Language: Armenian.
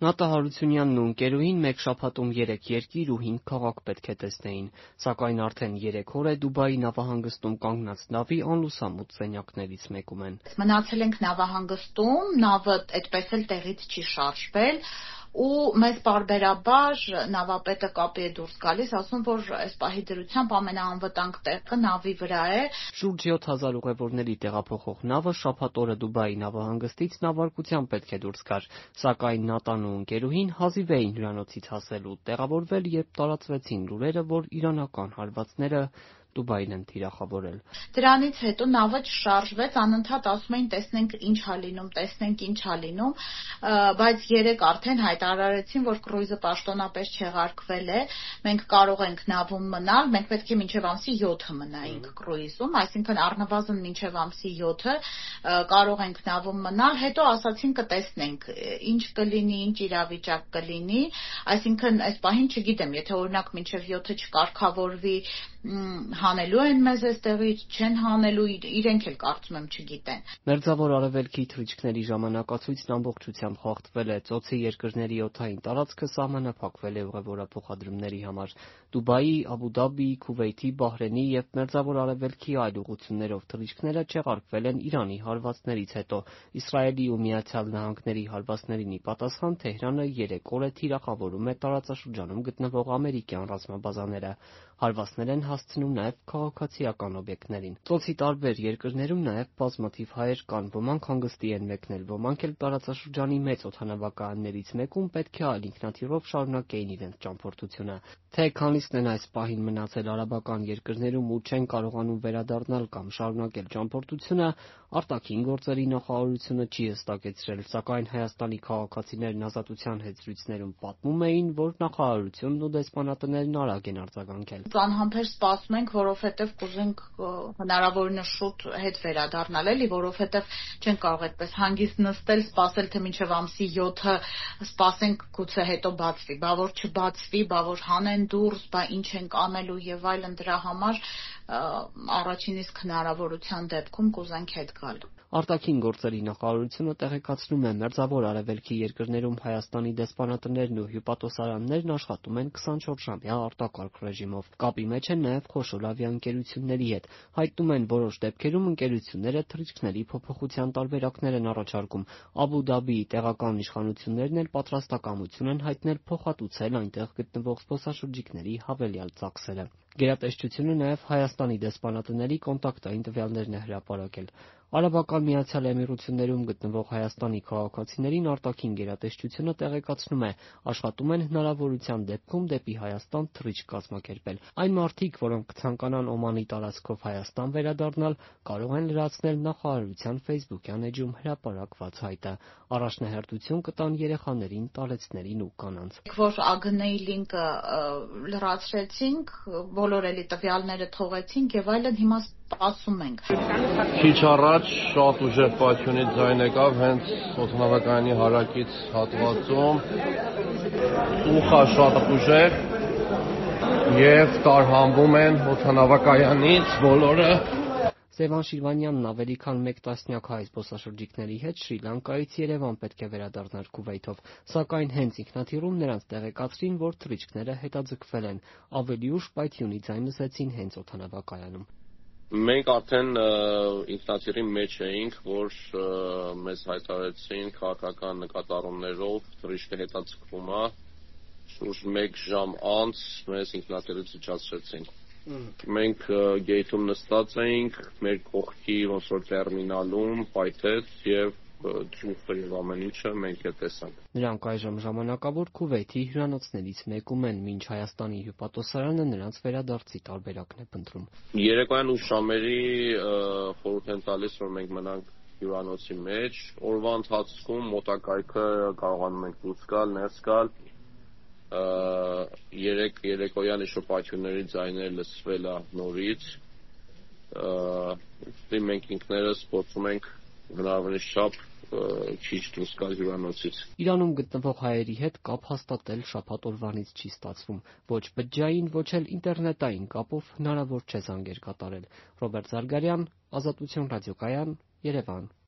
Նատահարությունյանն ու ընկերուհին մեկ շաբաթում 3 երկիր ու 5 քաղաք պետք է տեսնեին, սակայն արդեն 3 օր է Դուբայի նավահանգստում կանգնած նավի անլուսամուտ սենյակներից մեկում են։ Մնացել ենք նավահանգստում, նավը այդպես էլ տեղից չի շարժվել ու մեզ պարբերաբար նավապետը կապի է դուրս գալիս, ասում որ այս պահի դրությամբ ամենաանվտանգ տեղը նավի վրա է։ Շուրջ 7000 ուղևորների տեղափոխող նավը շաբաթ օրը Դուբայի նավահանգստից նավարկությամբ պետք է դուրս գար, սակայն Նատան ու ընկերուհին հազիվ էին հյուրանոցից հասել ու տեղավորվել, երբ տարածվեցին լուրերը, որ իրանական հարվածները Դուբային են թիրախավորել։ Դրանից հետո նավը չշարժվեց, անընդհատ ասում էին տեսնենք ինչ ա լինում, տեսնենք ինչ ա լինում, բայց երեք արդեն հայտարարեցին, որ կրուիզը պաշտոնապես չեղարկվել է, մենք կարող ենք նավում մնալ, մենք պետք է մինչև ամսի 7-ը մնայինք կրուիզում, այսինքն առնվազն մինչև ամսի 7-ը կարող ենք նավում մնալ, հետո ասացին կտեսնենք ինչ կլինի, ինչ իրավիճակ կլինի, այսինքն այս պահին չգիտեմ, եթե օրինակ մինչև 7-ը չկարգավորվի հանելու են մեզ այստեղից, չեն հանելու, իրենք էլ կարծում եմ չգիտեն։ Մերձավոր Արևելքի թռիչքների ժամանակացույցն ամբողջությամբ խախտվել է, ծոցի երկրների օդային տարածքը սահմանափակվել է ուղևորափոխադրումների համար։ Դուբայի, Աբու Դաբիի, Քուվեյթի, Բահրեյնի եւ Մերձավոր Արևելքի այլ ուղղություններով թռիչքները չեղարկվել են Իրանի հարվածներից հետո։ Իսրայելի ու Միացյալ Նահանգների հարվածներին ի պատասխան Թեհրանը 3 օր է թիրախավորում է տարածաշրջանում գտնվող ամերիկյան ռազմաբազաները։ Հարվածներ են հասցնում նաև քաղաքացիական օբյեկտներին։ Ծոցի տարբեր երկրներում նաև բազմաթիվ հայեր կան, ոմանք հանգստի են մեկնել, ոմանք էլ տարածաշրջանի մեծ օդանավակայաններից մեկում պետք է այլ ինքնաթիռով շարունակեին իրենց ճամփորդությունը։ Թե քանիսն են այս պահին մնացել արաբական երկրներում ու չեն կարողանում վերադառնալ կամ շարունակել ճամփորդությունը, արտաքին գործերի նախարարությունը չի հստակեցրել, սակայն Հայաստանի քաղաքացիներն Ազատության հետ զրույցներում պատմում էին, որ նախարարությունն ու դեսպանատներն արագ են արձագանքել։ Անհամբեր սպասում ենք, որովհետև կուզենք հնարավորինս շուտ հետ վերադառնալ էլի, որովհետև չենք կարող այդպես հանգիստ նստել, սպասել, թե մինչև ամսի 7-ը սպասենք, գուցե հետո բացվի, բա որ չբացվի, բա որ հանեն դուրս, բա ինչ ենք անելու եւ այլն, դրա համար առաջին իսկ հնարավորության դեպքում կուզենք հետ գալ։ Արտաքին գործերի նախարարությունը տեղեկացնում է, Մերձավոր Արևելքի երկրներում Հայաստանի դեսպանատներն ու հյուպատոսարաններն աշխատում են 24-ժամյա արտակարգ ռեժիմով։ Կապի մեջ են նաև խոշոր ավիաընկերությունների հետ։ Հայտնում են, որոշ դեպքերում ընկերությունները թռիչքների փոփոխության տարբերակներ են առաջարկում։ Աբու Դաբիի տեղական իշխանություններն էլ պատրաստակամություն են հայտնել փոխհատուցել այնտեղ գտնվող զբոսաշրջիկների հավելյալ ծախսերը։ Գերատեսչությունը նաև Հայաստանի դեսպանատների կոնտակտային տվյալներն է հրապարակել։ Արաբական Միացյալ Էմիրություններում գտնվող Հայաստանի քաղաքացիներին արտաքին գերատեսչությունը տեղեկացնում է, աշխատում են հնարավորության դեպքում դեպի Հայաստան թռիչք կազմակերպել։ Այն մարդիկ, որոնք կցանկանան Օմանի տարածքով Հայաստան վերադառնալ, կարող են լրացնել նախարարության Facebook-յան էջում հրապարակված հայտը։ Առաջնահերթություն կտան երեխաներին, տարեցներին ու կանանց։ Որ ԱԳՆ-ի լինկը լրացրեցինք, բոլոր էլի տվյալները թողեցինք եւ այլն, հիմա սպասում ենք։ Քիչ առաջ շատ ուժեղ պայթյունի ձայն եկավ հենց օդանավակայանի հարակից հատվածում։ Ուխա շատ ուժեղ եւ տարհանվում են օդանավակայանից բոլորը։ Սևան Շիրվանյանն ավելի քան 1 տասնյակ հայ զբոսաշրջիկների հետ Շրի Լանկայից Երևան պետք է վերադառնար Քուվեյթով, սակայն հենց ինքնաթիռում նրանց տեղեկացրին, որ թռիչքները հետաձգվել են։ Ավելի ուշ պայթյունի ձայն լսեցին հենց օդանավակայանում։ Մենք արդեն ինքնաթիռի մեջ էինք, որ մեզ հայտարարեցին քաղաքական նկատառումներով թռիչքը հետաձգվում է։ Շուրջ 1 ժամ անց մեզ ինքնաթիռից իջացրեցին։ Մենք գեյթում նստած էինք, մեր կողքի ոնց որ տերմինալում պայթեց եւ ճուղը եւ ամեն ինչը մենք էլ տեսանք։ Նրանք այժմ ժամանակավոր Քուվեյթի հյուրանոցներից մեկում են, մինչ Հայաստանի հյուպատոսարանը նրանց վերադարձի տարբերակն է փնտրում։ Երեկոյան ուշ ժամերի խորհուրդ են տալիս, որ մենք մնանք հյուրանոցի մեջ։ Օրվա ընթացքում մոտակայքը կարողանում ենք դուրս գալ, ներս գալ։ Երեկոյան իշո պայթյունների ձայներ լսվել է նորից։ Ուստի մենք ինքներս փորձում ենք հնարավորինս չափ քիչ դուրս գալ հյուրանոցից։ Իրանում գտնվող հայերի հետ կապ հաստատել շաբաթ օրվանից չի ստացվում։ Ոչ բջջային, ոչ էլ ինտերնետային կապով հնարավոր չէ զանգեր կատարել։ Ռոբերտ Զարգարյան, Ազատություն ռադիոկայան, Երևան։